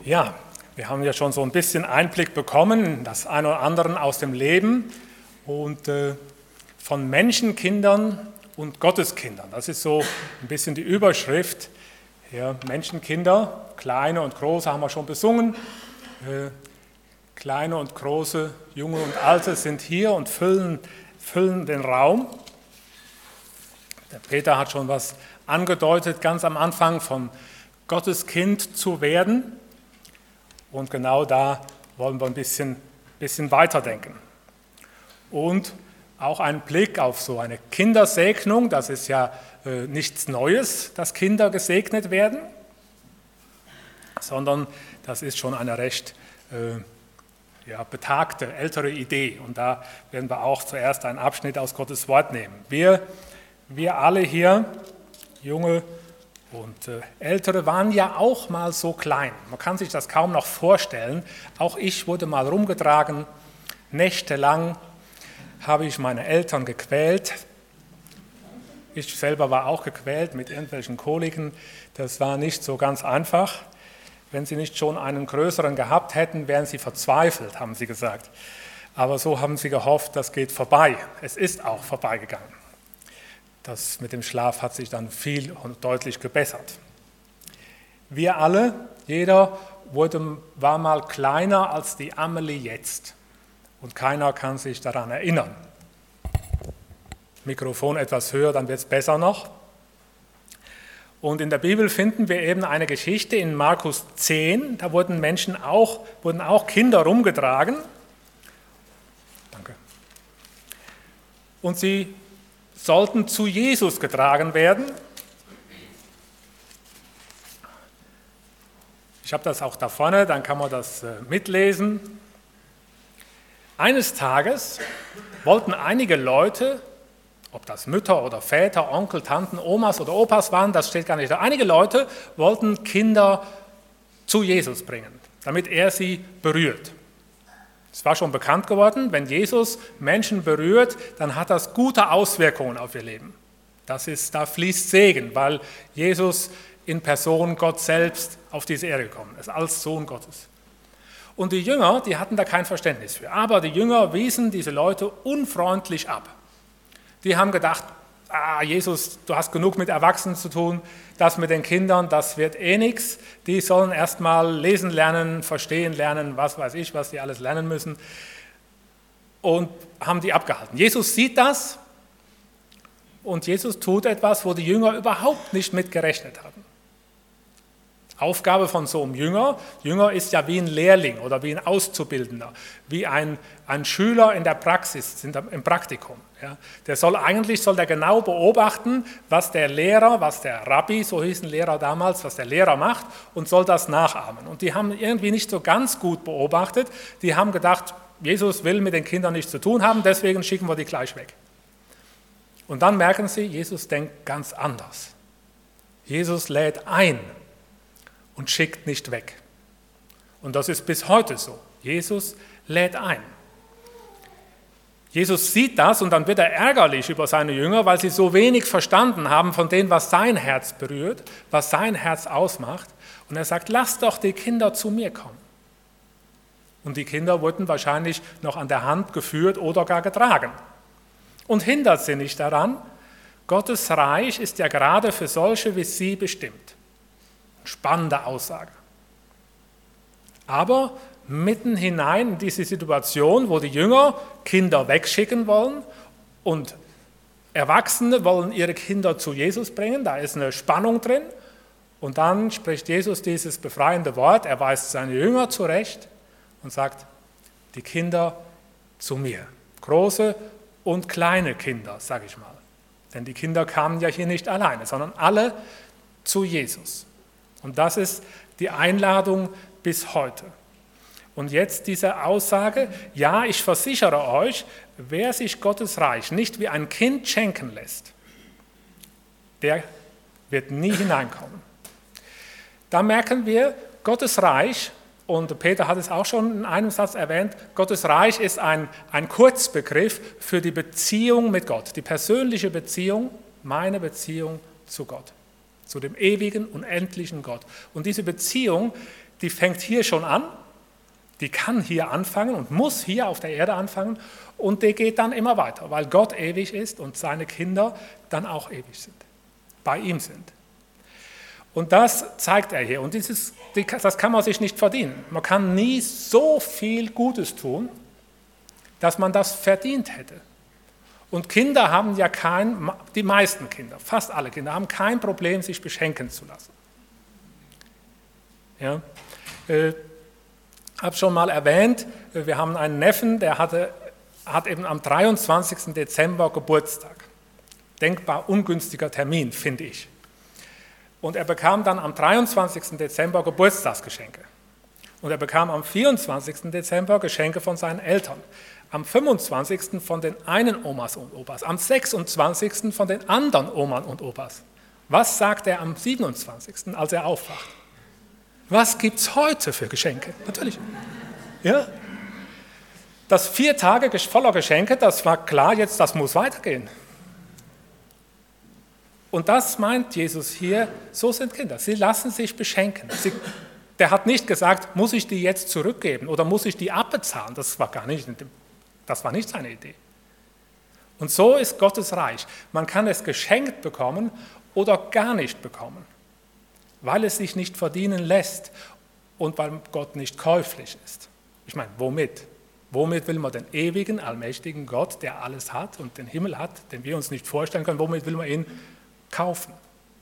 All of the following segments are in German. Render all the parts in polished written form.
Ja, wir haben ja schon so ein bisschen Einblick bekommen, das eine oder andere aus dem Leben und von Menschenkindern und Gotteskindern. Das ist so ein bisschen die Überschrift. Ja, Menschenkinder, kleine und große haben wir schon besungen. Kleine und große, junge und alte sind hier und füllen den Raum. Der Peter hat schon was angedeutet, ganz am Anfang von Gottes Kind zu werden. Und genau da wollen wir ein bisschen weiterdenken. Und auch ein Blick auf so eine Kindersegnung, das ist ja nichts Neues, dass Kinder gesegnet werden, sondern das ist schon eine recht betagte, ältere Idee. Und da werden wir auch zuerst einen Abschnitt aus Gottes Wort nehmen. Wir alle hier, junge und Ältere, waren ja auch mal so klein. Man kann sich das kaum noch vorstellen. Auch ich wurde mal rumgetragen. Nächtelang habe ich meine Eltern gequält. Ich selber war auch gequält mit irgendwelchen Koliken. Das war nicht so ganz einfach. Wenn sie nicht schon einen größeren gehabt hätten, wären sie verzweifelt, haben sie gesagt. Aber so haben sie gehofft, das geht vorbei. Es ist auch vorbeigegangen. Das mit dem Schlaf hat sich dann viel und deutlich gebessert. Wir alle, jeder war mal kleiner als die Amelie jetzt. Und keiner kann sich daran erinnern. Mikrofon etwas höher, dann wird es besser noch. Und in der Bibel finden wir eben eine Geschichte in Markus 10, da wurden auch Kinder rumgetragen. Danke. Und sie sollten zu Jesus getragen werden. Ich habe das auch da vorne, dann kann man das mitlesen. Eines Tages wollten einige Leute, ob das Mütter oder Väter, Onkel, Tanten, Omas oder Opas waren, das steht gar nicht da. Einige Leute wollten Kinder zu Jesus bringen, damit er sie berührt. Es war schon bekannt geworden, wenn Jesus Menschen berührt, dann hat das gute Auswirkungen auf ihr Leben. Da fließt Segen, weil Jesus in Person Gott selbst auf diese Erde gekommen ist, als Sohn Gottes. Und die Jünger, die hatten da kein Verständnis für. Aber die Jünger wiesen diese Leute unfreundlich ab. Die haben gedacht, Jesus, du hast genug mit Erwachsenen zu tun, das mit den Kindern, das wird eh nichts. Die sollen erst mal lesen lernen, verstehen lernen, was weiß ich, was die alles lernen müssen. Und haben die abgehalten. Jesus sieht das und Jesus tut etwas, wo die Jünger überhaupt nicht mit gerechnet hatten. Aufgabe von so einem Jünger ist ja wie ein Lehrling oder wie ein Auszubildender, wie ein Schüler in der Praxis, im Praktikum. Ja. Der soll genau beobachten, was der Lehrer, was der Rabbi, so hießen Lehrer damals, was der Lehrer macht und soll das nachahmen. Und die haben irgendwie nicht so ganz gut beobachtet, die haben gedacht, Jesus will mit den Kindern nichts zu tun haben, deswegen schicken wir die gleich weg. Und dann merken sie, Jesus denkt ganz anders. Jesus lädt ein und schickt nicht weg. Und das ist bis heute so. Jesus lädt ein. Jesus sieht das und dann wird er ärgerlich über seine Jünger, weil sie so wenig verstanden haben von dem, was sein Herz berührt, was sein Herz ausmacht. Und er sagt, lasst doch die Kinder zu mir kommen. Und die Kinder wurden wahrscheinlich noch an der Hand geführt oder gar getragen. Und hindert sie nicht daran, Gottes Reich ist ja gerade für solche wie sie bestimmt. Spannende Aussage. Aber mitten hinein in diese Situation, wo die Jünger Kinder wegschicken wollen und Erwachsene wollen ihre Kinder zu Jesus bringen, da ist eine Spannung drin und dann spricht Jesus dieses befreiende Wort, er weist seine Jünger zurecht und sagt, die Kinder zu mir. Große und kleine Kinder, sage ich mal. Denn die Kinder kamen ja hier nicht alleine, sondern alle zu Jesus. Und das ist die Einladung bis heute. Und jetzt diese Aussage, ja, ich versichere euch, wer sich Gottes Reich nicht wie ein Kind schenken lässt, der wird nie hineinkommen. Da merken wir, Gottes Reich, und Peter hat es auch schon in einem Satz erwähnt, Gottes Reich ist ein Kurzbegriff für die Beziehung mit Gott, die persönliche Beziehung, meine Beziehung zu Gott. Zu dem ewigen, unendlichen Gott. Und diese Beziehung, die fängt hier schon an, die kann hier anfangen und muss hier auf der Erde anfangen und die geht dann immer weiter, weil Gott ewig ist und seine Kinder dann auch ewig sind, bei ihm sind. Und das zeigt er hier und das kann man sich nicht verdienen. Man kann nie so viel Gutes tun, dass man das verdient hätte. Und Kinder haben ja die meisten Kinder, fast alle Kinder, haben kein Problem, sich beschenken zu lassen. Ja, habe schon mal erwähnt, wir haben einen Neffen, der hat eben am 23. Dezember Geburtstag. Denkbar ungünstiger Termin, finde ich. Und er bekam dann am 23. Dezember Geburtstagsgeschenke. Und er bekam am 24. Dezember Geschenke von seinen Eltern. Am 25. von den einen Omas und Opas. Am 26. von den anderen Omas und Opas. Was sagt er am 27., als er aufwacht? Was gibt es heute für Geschenke? Natürlich. Ja. Das 4 Tage voller Geschenke, das war klar, jetzt das muss weitergehen. Und das meint Jesus hier, so sind Kinder. Sie lassen sich beschenken. Der hat nicht gesagt, muss ich die jetzt zurückgeben oder muss ich die abbezahlen? Das war nicht seine Idee. Und so ist Gottes Reich. Man kann es geschenkt bekommen oder gar nicht bekommen, weil es sich nicht verdienen lässt und weil Gott nicht käuflich ist. Ich meine, womit? Womit will man den ewigen, allmächtigen Gott, der alles hat und den Himmel hat, den wir uns nicht vorstellen können, womit will man ihn kaufen?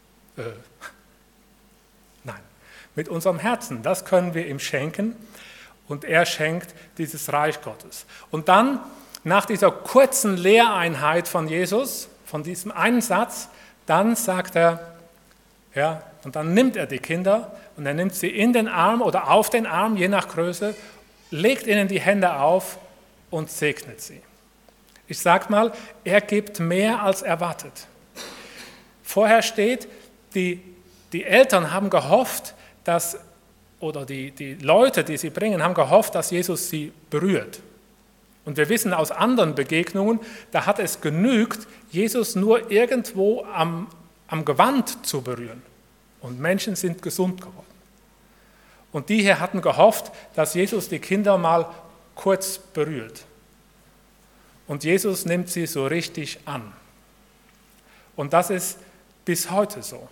Nein, mit unserem Herzen, das können wir ihm schenken und er schenkt dieses Reich Gottes. Und dann, nach dieser kurzen Lehreinheit von Jesus, von diesem einen Satz, dann sagt er, ja, und dann nimmt er die Kinder und er nimmt sie in den Arm oder auf den Arm, je nach Größe, legt ihnen die Hände auf und segnet sie. Ich sage mal, er gibt mehr als erwartet. Vorher steht, die Eltern haben gehofft, oder die Leute, die sie bringen, haben gehofft, dass Jesus sie berührt. Und wir wissen aus anderen Begegnungen, da hat es genügt, Jesus nur irgendwo am Gewand zu berühren. Und Menschen sind gesund geworden. Und die hier hatten gehofft, dass Jesus die Kinder mal kurz berührt. Und Jesus nimmt sie so richtig an. Und das ist bis heute so.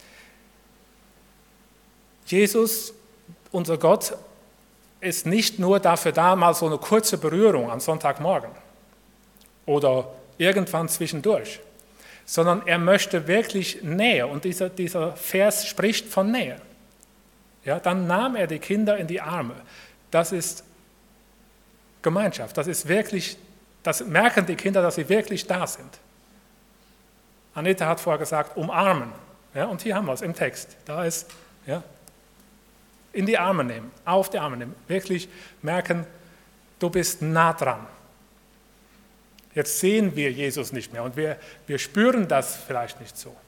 Jesus, unser Gott, ist nicht nur dafür da, mal so eine kurze Berührung am Sonntagmorgen oder irgendwann zwischendurch, sondern er möchte wirklich Nähe. Und dieser Vers spricht von Nähe. Ja, dann nahm er die Kinder in die Arme. Das ist Gemeinschaft. Das merken die Kinder, dass sie wirklich da sind. Anita hat vorher gesagt, umarmen. Ja, und hier haben wir es im Text. Da ist, ja, in die Arme nehmen, auf die Arme nehmen. Wirklich merken, du bist nah dran. Jetzt sehen wir Jesus nicht mehr und wir spüren das vielleicht nicht so.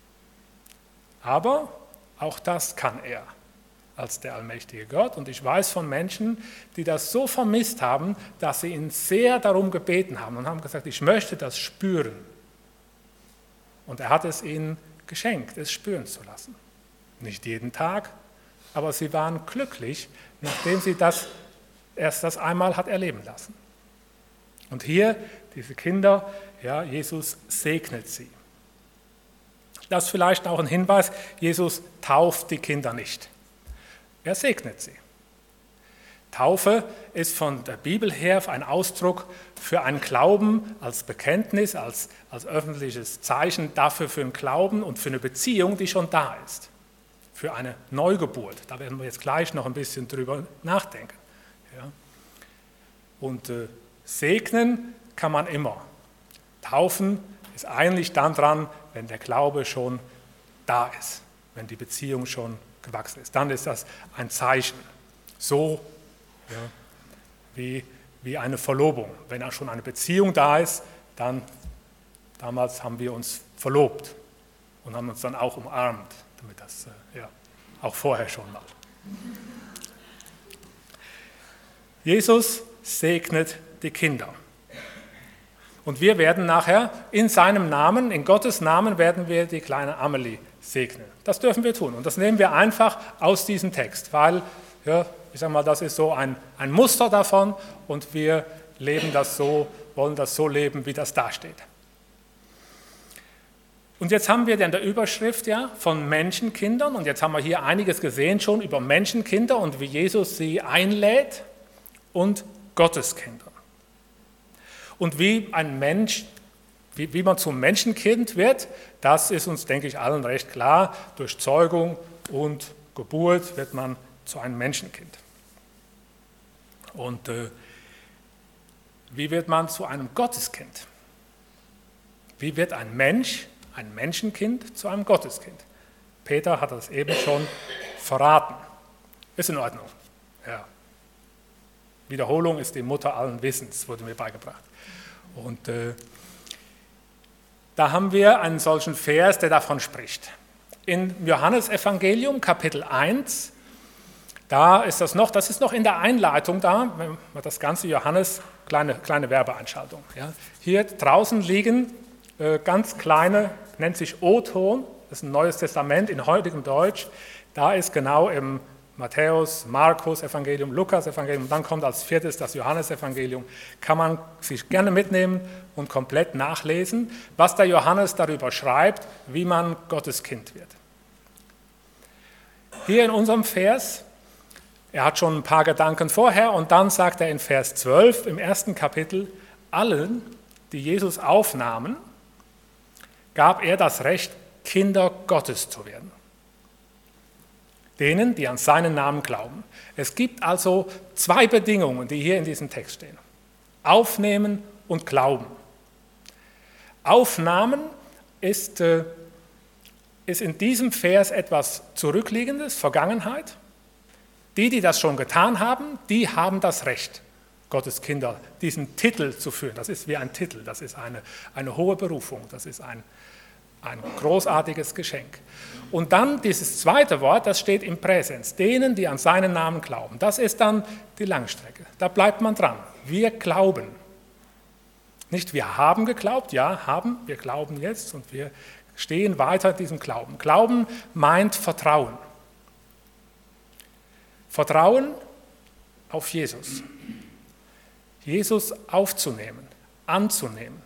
Aber auch das kann er als der allmächtige Gott. Und ich weiß von Menschen, die das so vermisst haben, dass sie ihn sehr darum gebeten haben und haben gesagt, ich möchte das spüren. Und er hat es ihnen geschenkt, es spüren zu lassen. Nicht jeden Tag, aber sie waren glücklich, nachdem sie erst das einmal hat erleben lassen. Und hier, diese Kinder, ja, Jesus segnet sie. Das ist vielleicht auch ein Hinweis, Jesus tauft die Kinder nicht. Er segnet sie. Taufe ist von der Bibel her ein Ausdruck für einen Glauben als Bekenntnis, als öffentliches Zeichen dafür für einen Glauben und für eine Beziehung, die schon da ist. Für eine Neugeburt. Da werden wir jetzt gleich noch ein bisschen drüber nachdenken. Ja. Und segnen kann man immer. Taufen ist eigentlich dann dran, wenn der Glaube schon da ist, wenn die Beziehung schon gewachsen ist. Dann ist das ein Zeichen. So, ja, wie eine Verlobung. Wenn auch schon eine Beziehung da ist, dann, damals haben wir uns verlobt und haben uns dann auch umarmt, damit das, ja, auch vorher schon mal. Jesus segnet die Kinder. Und wir werden nachher in seinem Namen, in Gottes Namen, werden wir die kleine Amelie segnen. Das dürfen wir tun. Und das nehmen wir einfach aus diesem Text, weil Ja, ich sage mal, das ist so ein Muster davon und wir leben das so, wollen das so leben, wie das da steht. Und jetzt haben wir in der Überschrift ja von Menschenkindern und jetzt haben wir hier einiges gesehen schon über Menschenkinder und wie Jesus sie einlädt und Gotteskinder. Und wie ein Mensch, wie man zum Menschenkind wird, das ist uns, denke ich, allen recht klar. Durch Zeugung und Geburt wird man zu einem Menschenkind. Und wie wird man zu einem Gotteskind? Wie wird ein Mensch, ein Menschenkind, zu einem Gotteskind? Peter hat das eben schon verraten. Ist in Ordnung. Ja. Wiederholung ist die Mutter allen Wissens, wurde mir beigebracht. Und da haben wir einen solchen Vers, der davon spricht. Im Johannesevangelium, Kapitel 1, da ist das ist noch in der Einleitung da, wenn man das ganze Johannes, kleine Werbeeinschaltung. Ja. Hier draußen liegen ganz kleine, nennt sich O-Ton, das ist ein Neues Testament in heutigem Deutsch, da ist genau im Matthäus, Markus Evangelium, Lukas Evangelium, dann kommt als viertes das Johannesevangelium, kann man sich gerne mitnehmen und komplett nachlesen, was der Johannes darüber schreibt, wie man Gottes Kind wird. Hier in unserem Vers, er hat schon ein paar Gedanken vorher und dann sagt er in Vers 12 im ersten Kapitel, allen, die Jesus aufnahmen, gab er das Recht, Kinder Gottes zu werden. Denen, die an seinen Namen glauben. Es gibt also zwei Bedingungen, die hier in diesem Text stehen. Aufnehmen und Glauben. Aufnahmen ist in diesem Vers etwas Zurückliegendes, Vergangenheit. Die das schon getan haben, die haben das Recht, Gottes Kinder, diesen Titel zu führen. Das ist wie ein Titel, das ist eine hohe Berufung, das ist ein großartiges Geschenk. Und dann dieses zweite Wort, das steht im Präsens, denen, die an seinen Namen glauben. Das ist dann die Langstrecke, da bleibt man dran. Wir glauben. Nicht wir haben geglaubt, ja, wir glauben jetzt und wir stehen weiter in diesem Glauben. Glauben meint Vertrauen. Vertrauen auf Jesus. Jesus aufzunehmen, anzunehmen.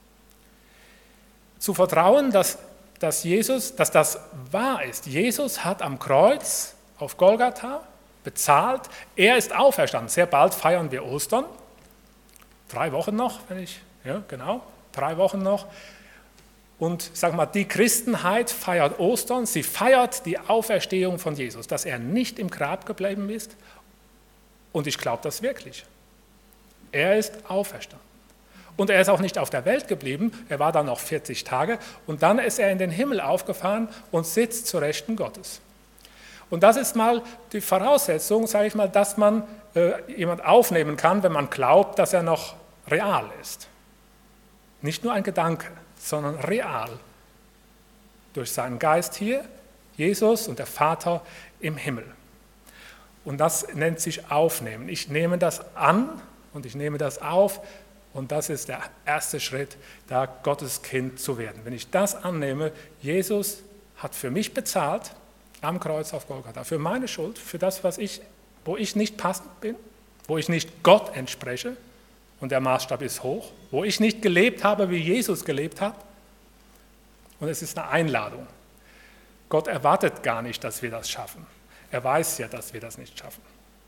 Zu vertrauen, dass das wahr ist. Jesus hat am Kreuz auf Golgatha bezahlt. Er ist auferstanden. Sehr bald feiern wir Ostern. 3 Wochen noch, 3 Wochen noch. Und sag mal, die Christenheit feiert Ostern, sie feiert die Auferstehung von Jesus, dass er nicht im Grab geblieben ist. Und ich glaube das wirklich. Er ist auferstanden. Und er ist auch nicht auf der Welt geblieben, er war dann noch 40 Tage und dann ist er in den Himmel aufgefahren und sitzt zur Rechten Gottes. Und das ist mal die Voraussetzung, sage ich mal, dass man jemand aufnehmen kann, wenn man glaubt, dass er noch real ist. Nicht nur ein Gedanke, sondern real. Durch seinen Geist hier, Jesus und der Vater im Himmel. Und das nennt sich Aufnehmen. Ich nehme das an und ich nehme das auf und das ist der erste Schritt, da Gottes Kind zu werden. Wenn ich das annehme, Jesus hat für mich bezahlt am Kreuz auf Golgatha, für meine Schuld, für das, wo ich nicht passend bin, wo ich nicht Gott entspreche und der Maßstab ist hoch, wo ich nicht gelebt habe, wie Jesus gelebt hat. Und es ist eine Einladung. Gott erwartet gar nicht, dass wir das schaffen. Er weiß ja, dass wir das nicht schaffen.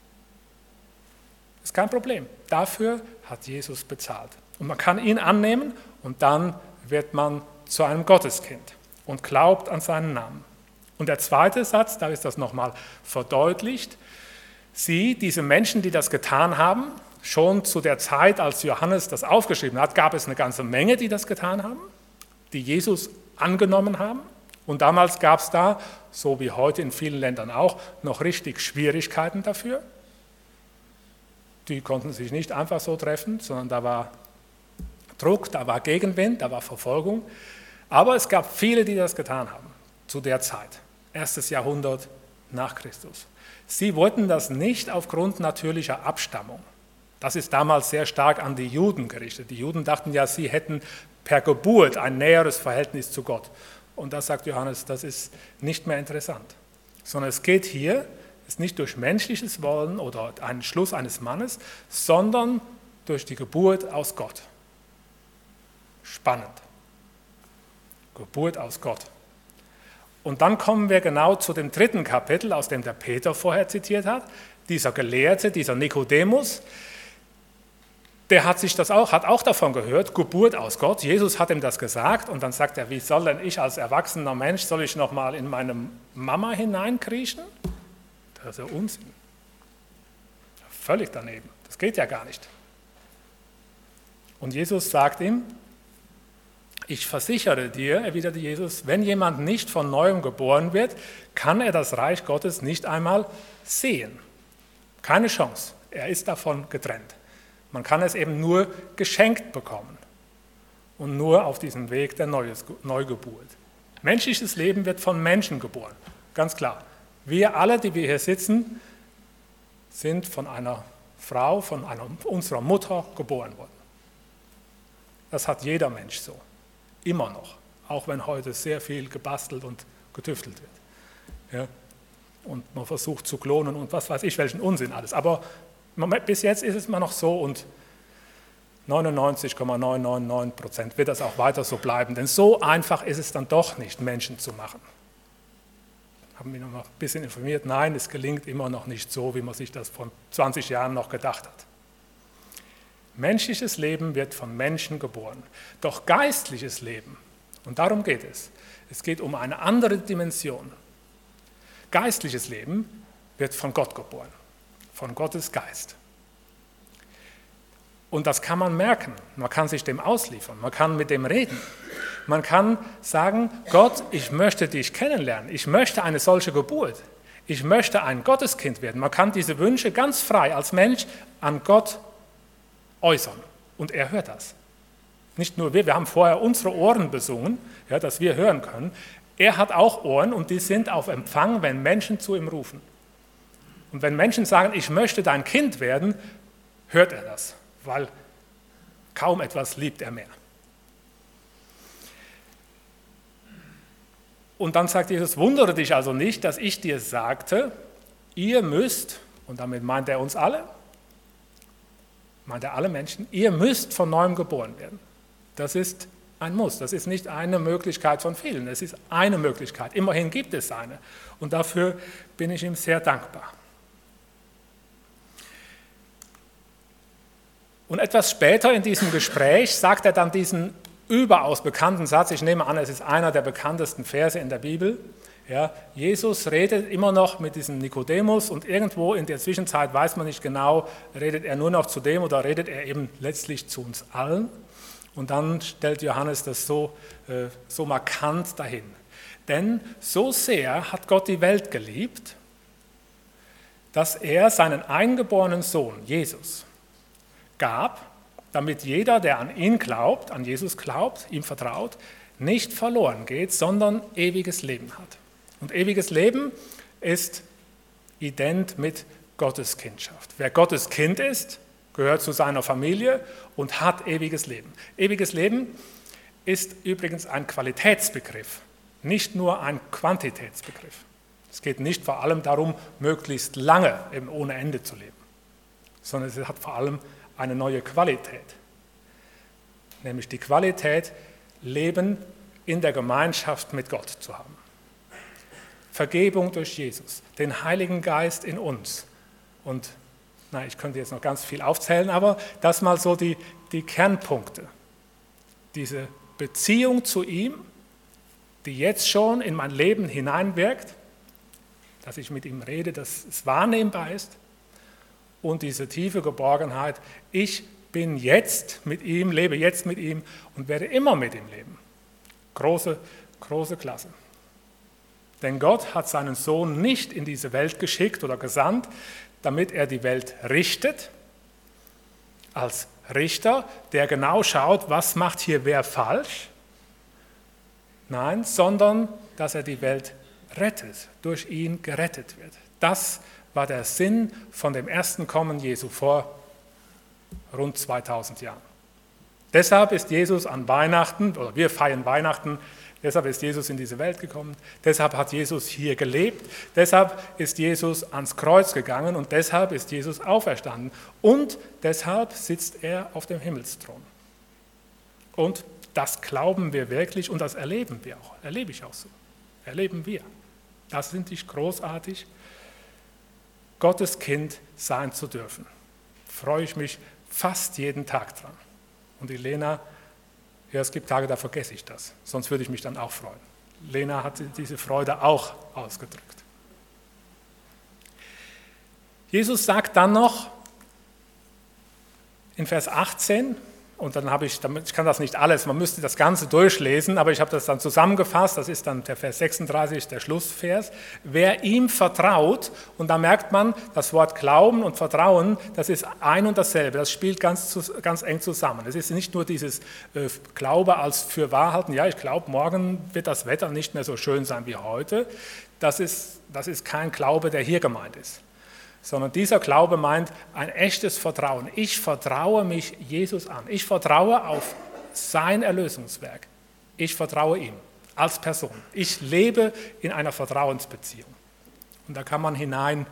Ist kein Problem. Dafür hat Jesus bezahlt. Und man kann ihn annehmen und dann wird man zu einem Gotteskind und glaubt an seinen Namen. Und der zweite Satz, da ist das nochmal verdeutlicht. Diese Menschen, die das getan haben, schon zu der Zeit, als Johannes das aufgeschrieben hat, gab es eine ganze Menge, die das getan haben, die Jesus angenommen haben. Und damals gab es da, so wie heute in vielen Ländern auch, noch richtig Schwierigkeiten dafür. Die konnten sich nicht einfach so treffen, sondern da war Druck, da war Gegenwind, da war Verfolgung. Aber es gab viele, die das getan haben zu der Zeit, 1. Jahrhundert nach Christus. Sie wollten das nicht aufgrund natürlicher Abstammung. Das ist damals sehr stark an die Juden gerichtet. Die Juden dachten ja, sie hätten per Geburt ein näheres Verhältnis zu Gott. Und das sagt Johannes, das ist nicht mehr interessant. Sondern es geht hier ist nicht durch menschliches Wollen oder ein Schluss eines Mannes, sondern durch die Geburt aus Gott. Spannend. Geburt aus Gott. Und dann kommen wir genau zu dem 3. Kapitel, aus dem der Peter vorher zitiert hat. Dieser Gelehrte, dieser Nikodemus, der hat auch davon gehört, Geburt aus Gott. Jesus hat ihm das gesagt und dann sagt er, wie soll denn ich als erwachsener Mensch, soll ich nochmal in meine Mama hineinkriechen? Das ist ja Unsinn. Völlig daneben. Das geht ja gar nicht. Und Jesus sagt ihm, ich versichere dir, erwiderte Jesus, wenn jemand nicht von Neuem geboren wird, kann er das Reich Gottes nicht einmal sehen. Keine Chance. Er ist davon getrennt. Man kann es eben nur geschenkt bekommen und nur auf diesem Weg der Neugeburt. Menschliches Leben wird von Menschen geboren, ganz klar. Wir alle, die wir hier sitzen, sind von einer Frau, von unserer Mutter geboren worden. Das hat jeder Mensch so, immer noch, auch wenn heute sehr viel gebastelt und getüftelt wird. Ja? Und man versucht zu klonen und was weiß ich, welchen Unsinn alles. Aber bis jetzt ist es immer noch so und 99,999% wird das auch weiter so bleiben. Denn so einfach ist es dann doch nicht, Menschen zu machen. Haben wir noch mal ein bisschen informiert? Nein, es gelingt immer noch nicht so, wie man sich das vor 20 Jahren noch gedacht hat. Menschliches Leben wird von Menschen geboren. Doch geistliches Leben, und darum geht es geht um eine andere Dimension. Geistliches Leben wird von Gott geboren, von Gottes Geist. Und das kann man merken, man kann sich dem ausliefern, man kann mit dem reden. Man kann sagen, Gott, ich möchte dich kennenlernen, ich möchte eine solche Geburt, ich möchte ein Gotteskind werden. Man kann diese Wünsche ganz frei als Mensch an Gott äußern und er hört das. Nicht nur wir haben vorher unsere Ohren besungen, ja, dass wir hören können. Er hat auch Ohren und die sind auf Empfang, wenn Menschen zu ihm rufen. Und wenn Menschen sagen, ich möchte dein Kind werden, hört er das, weil kaum etwas liebt er mehr. Und dann sagt Jesus, wundere dich also nicht, dass ich dir sagte, ihr müsst, und damit meint er uns alle, meint er alle Menschen, ihr müsst von Neuem geboren werden. Das ist ein Muss, das ist nicht eine Möglichkeit von vielen, es ist eine Möglichkeit, immerhin gibt es eine. Und dafür bin ich ihm sehr dankbar. Und etwas später in diesem Gespräch sagt er dann diesen überaus bekannten Satz, ich nehme an, es ist einer der bekanntesten Verse in der Bibel. Ja, Jesus redet immer noch mit diesem Nikodemus und irgendwo in der Zwischenzeit weiß man nicht genau, redet er nur noch zu dem oder redet er eben letztlich zu uns allen. Und dann stellt Johannes das so markant dahin. Denn so sehr hat Gott die Welt geliebt, dass er seinen eingeborenen Sohn, Jesus, gab, damit jeder, der an ihn glaubt, an Jesus glaubt, ihm vertraut, nicht verloren geht, sondern ewiges Leben hat. Und ewiges Leben ist ident mit Gottes Kindschaft. Wer Gottes Kind ist, gehört zu seiner Familie und hat ewiges Leben. Ewiges Leben ist übrigens ein Qualitätsbegriff, nicht nur ein Quantitätsbegriff. Es geht nicht vor allem darum, möglichst lange eben ohne Ende zu leben, sondern es hat vor allem eine neue Qualität, nämlich die Qualität, Leben in der Gemeinschaft mit Gott zu haben. Vergebung durch Jesus, den Heiligen Geist in uns. Und ich könnte jetzt noch ganz viel aufzählen, aber das mal so die Kernpunkte. Diese Beziehung zu ihm, die jetzt schon in mein Leben hineinwirkt, dass ich mit ihm rede, dass es wahrnehmbar ist. Und diese tiefe Geborgenheit, ich bin jetzt mit ihm, lebe jetzt mit ihm und werde immer mit ihm leben. Große, große Klasse. Denn Gott hat seinen Sohn nicht in diese Welt geschickt oder gesandt, damit er die Welt richtet, als Richter, der genau schaut, was macht hier wer falsch. Nein, sondern dass er die Welt rettet, durch ihn gerettet wird. Das war der Sinn von dem ersten Kommen Jesu vor rund 2000 Jahren. Deshalb ist Jesus an Weihnachten, oder wir feiern Weihnachten, Deshalb ist Jesus in diese Welt gekommen. Deshalb hat Jesus hier gelebt. Deshalb ist Jesus ans Kreuz gegangen und deshalb ist Jesus auferstanden. Und deshalb sitzt er auf dem Himmelsthron. Und das glauben wir wirklich und das erleben wir auch. Erlebe ich auch so. Erleben wir. Das finde ich großartig, Gottes Kind sein zu dürfen. Freue ich mich fast jeden Tag dran. Und die Lena, ja, es gibt Tage, da vergesse ich das, sonst würde ich mich dann auch freuen. Lena hat diese Freude auch ausgedrückt. Jesus sagt dann noch in Vers 18, und dann ich kann das nicht alles, man müsste das Ganze durchlesen, aber ich habe das dann zusammengefasst, das ist dann der Vers 36, der Schlussvers. Wer ihm vertraut, und da merkt man, das Wort Glauben und Vertrauen, das ist ein und dasselbe, das spielt ganz eng zusammen. Es ist nicht nur dieses Glaube als Fürwahrhalten, ja, ich glaube, morgen wird das Wetter nicht mehr so schön sein wie heute. Das ist kein Glaube, der hier gemeint ist. Sondern dieser Glaube meint ein echtes Vertrauen. Ich vertraue mich Jesus an. Ich vertraue auf sein Erlösungswerk. Ich vertraue ihm als Person. Ich lebe in einer Vertrauensbeziehung. Und da kann man hineinkommen.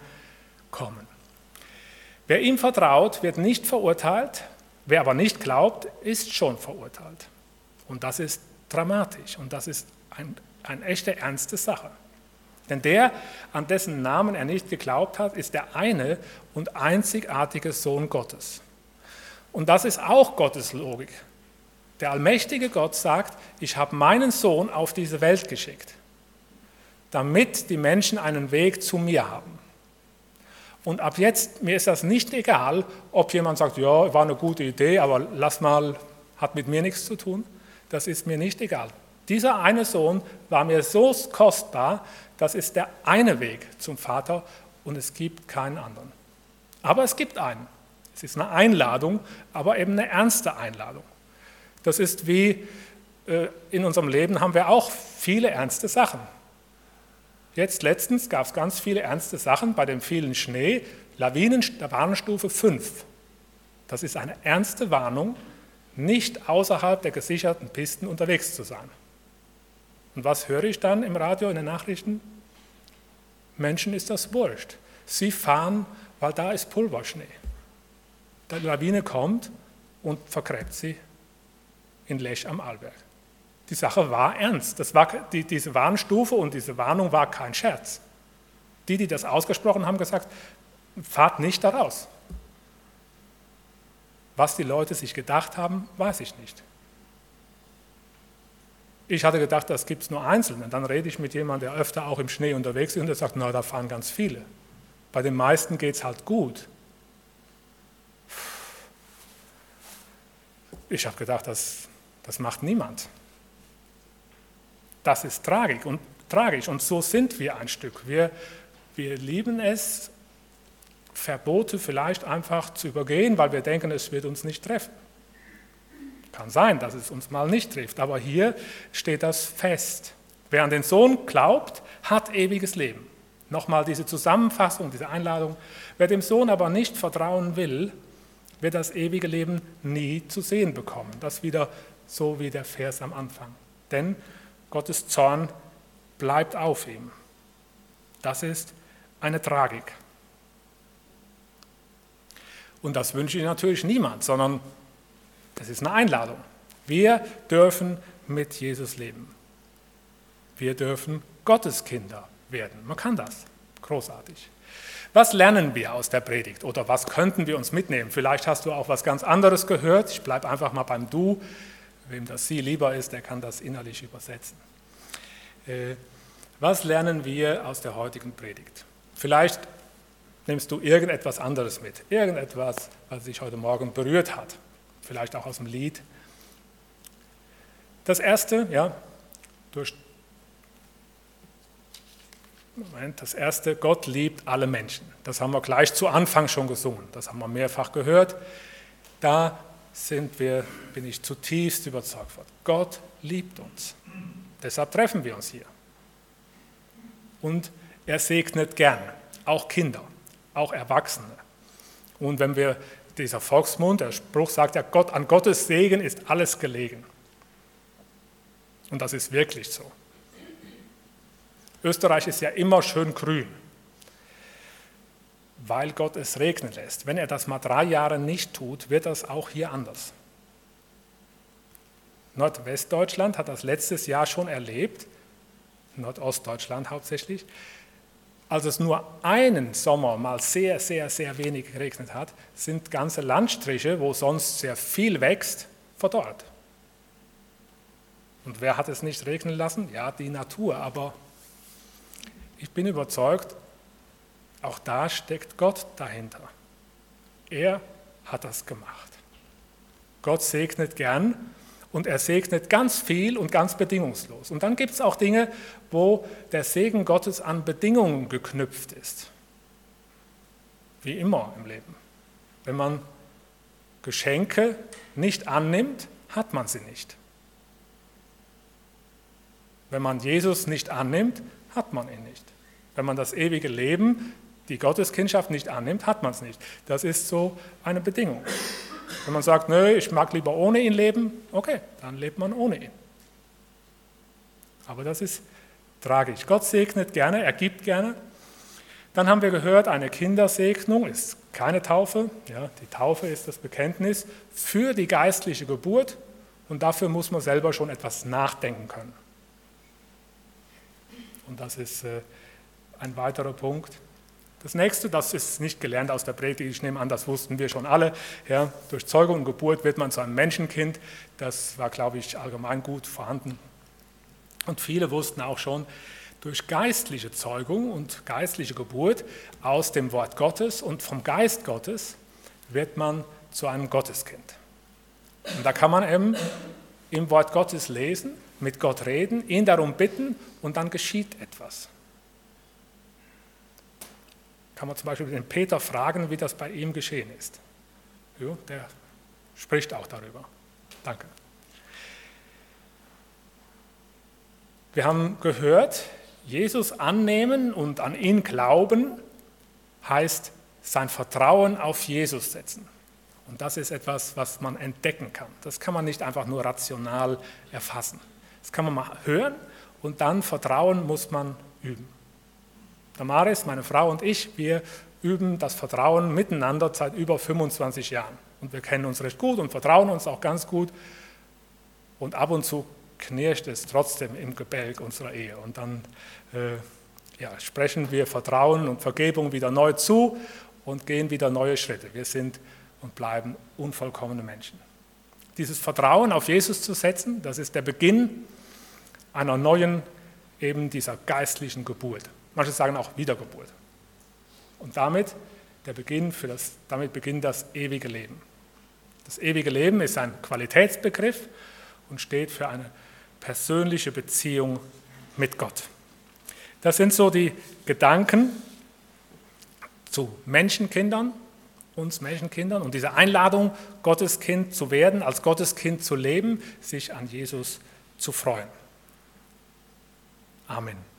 Wer ihm vertraut, wird nicht verurteilt. Wer aber nicht glaubt, ist schon verurteilt. Und das ist dramatisch und das ist eine echte, ernste Sache. Denn der, an dessen Namen er nicht geglaubt hat, ist der eine und einzigartige Sohn Gottes. Und das ist auch Gottes Logik. Der allmächtige Gott sagt, ich habe meinen Sohn auf diese Welt geschickt, damit die Menschen einen Weg zu mir haben. Und ab jetzt, mir ist das nicht egal, ob jemand sagt, ja, war eine gute Idee, aber lass mal, hat mit mir nichts zu tun. Das ist mir nicht egal. Dieser eine Sohn war mir so kostbar, das ist der eine Weg zum Vater und es gibt keinen anderen. Aber es gibt einen. Es ist eine Einladung, aber eben eine ernste Einladung. Das ist wie in unserem Leben haben wir auch viele ernste Sachen. Jetzt letztens gab es ganz viele ernste Sachen bei dem vielen Schnee, Lawinen der Warnstufe 5. Das ist eine ernste Warnung, nicht außerhalb der gesicherten Pisten unterwegs zu sein. Und was höre ich dann im Radio, in den Nachrichten? Menschen ist das wurscht. Sie fahren, weil da ist Pulverschnee. Die Lawine kommt und vergräbt sie in Lech am Arlberg. Die Sache war ernst. Diese Warnstufe und diese Warnung war kein Scherz. Die das ausgesprochen haben, gesagt, fahrt nicht da raus. Was die Leute sich gedacht haben, weiß ich nicht. Ich hatte gedacht, das gibt es nur Einzelne. Dann rede ich mit jemandem, der öfter auch im Schnee unterwegs ist und der sagt, na, da fahren ganz viele. Bei den meisten geht es halt gut. Ich habe gedacht, das macht niemand. Das ist tragisch und so sind wir ein Stück. Wir lieben es, Verbote vielleicht einfach zu übergehen, weil wir denken, es wird uns nicht treffen. Kann sein, dass es uns mal nicht trifft, aber hier steht das fest. Wer an den Sohn glaubt, hat ewiges Leben. Nochmal diese Zusammenfassung, diese Einladung. Wer dem Sohn aber nicht vertrauen will, wird das ewige Leben nie zu sehen bekommen. Das wieder so wie der Vers am Anfang. Denn Gottes Zorn bleibt auf ihm. Das ist eine Tragik. Und das wünsche ich natürlich niemand, sondern das ist eine Einladung. Wir dürfen mit Jesus leben. Wir dürfen Gottes Kinder werden. Man kann das. Großartig. Was lernen wir aus der Predigt oder was könnten wir uns mitnehmen? Vielleicht hast du auch was ganz anderes gehört. Ich bleibe einfach mal beim Du. Wem das Sie lieber ist, der kann das innerlich übersetzen. Was lernen wir aus der heutigen Predigt? Vielleicht nimmst du irgendetwas anderes mit. Irgendetwas, was dich heute Morgen berührt hat. Vielleicht auch aus dem Lied. Das erste, Gott liebt alle Menschen. Das haben wir gleich zu Anfang schon gesungen. Das haben wir mehrfach gehört. Da bin ich zutiefst überzeugt von. Gott liebt uns. Deshalb treffen wir uns hier. Und er segnet gern, auch Kinder, auch Erwachsene. Und wenn wir dieser Volksmund, der Spruch sagt ja, an Gottes Segen ist alles gelegen. Und das ist wirklich so. Österreich ist ja immer schön grün, weil Gott es regnen lässt. Wenn er das mal 3 Jahre nicht tut, wird das auch hier anders. Nordwestdeutschland hat das letztes Jahr schon erlebt, Nordostdeutschland hauptsächlich, als es nur einen Sommer mal sehr, sehr, sehr wenig geregnet hat, sind ganze Landstriche, wo sonst sehr viel wächst, verdorrt. Und wer hat es nicht regnen lassen? Ja, die Natur, aber ich bin überzeugt, auch da steckt Gott dahinter. Er hat das gemacht. Gott segnet gern und er segnet ganz viel und ganz bedingungslos. Und dann gibt es auch Dinge, wo der Segen Gottes an Bedingungen geknüpft ist. Wie immer im Leben. Wenn man Geschenke nicht annimmt, hat man sie nicht. Wenn man Jesus nicht annimmt, hat man ihn nicht. Wenn man das ewige Leben, die Gotteskindschaft nicht annimmt, hat man es nicht. Das ist so eine Bedingung. Wenn man sagt, nö, ich mag lieber ohne ihn leben, okay, dann lebt man ohne ihn. Aber das ist tragisch. Gott segnet gerne, er gibt gerne. Dann haben wir gehört, eine Kindersegnung ist keine Taufe. Ja, die Taufe ist das Bekenntnis für die geistliche Geburt und dafür muss man selber schon etwas nachdenken können. Und das ist ein weiterer Punkt. Das nächste, das ist nicht gelernt aus der Predigt, ich nehme an, das wussten wir schon alle. Ja, durch Zeugung und Geburt wird man zu einem Menschenkind. Das war, glaube ich, allgemein gut vorhanden. Und viele wussten auch schon, durch geistliche Zeugung und geistliche Geburt aus dem Wort Gottes und vom Geist Gottes wird man zu einem Gotteskind. Und da kann man eben im Wort Gottes lesen, mit Gott reden, ihn darum bitten und dann geschieht etwas. Kann man zum Beispiel den Peter fragen, wie das bei ihm geschehen ist. Jo, der spricht auch darüber. Danke. Wir haben gehört, Jesus annehmen und an ihn glauben heißt sein Vertrauen auf Jesus setzen. Und das ist etwas, was man entdecken kann. Das kann man nicht einfach nur rational erfassen. Das kann man mal hören und dann Vertrauen muss man üben. Damaris, meine Frau und ich, wir üben das Vertrauen miteinander seit über 25 Jahren. Und wir kennen uns recht gut und vertrauen uns auch ganz gut. Und ab und zu knirscht es trotzdem im Gebälk unserer Ehe. Und dann sprechen wir Vertrauen und Vergebung wieder neu zu und gehen wieder neue Schritte. Wir sind und bleiben unvollkommene Menschen. Dieses Vertrauen auf Jesus zu setzen, das ist der Beginn einer neuen, eben dieser geistlichen Geburt. Manche sagen auch Wiedergeburt. Und damit beginnt das ewige Leben. Das ewige Leben ist ein Qualitätsbegriff und steht für eine persönliche Beziehung mit Gott. Das sind so die Gedanken zu Menschenkindern, uns Menschenkindern und diese Einladung, Gotteskind zu werden, als Gotteskind zu leben, sich an Jesus zu freuen. Amen.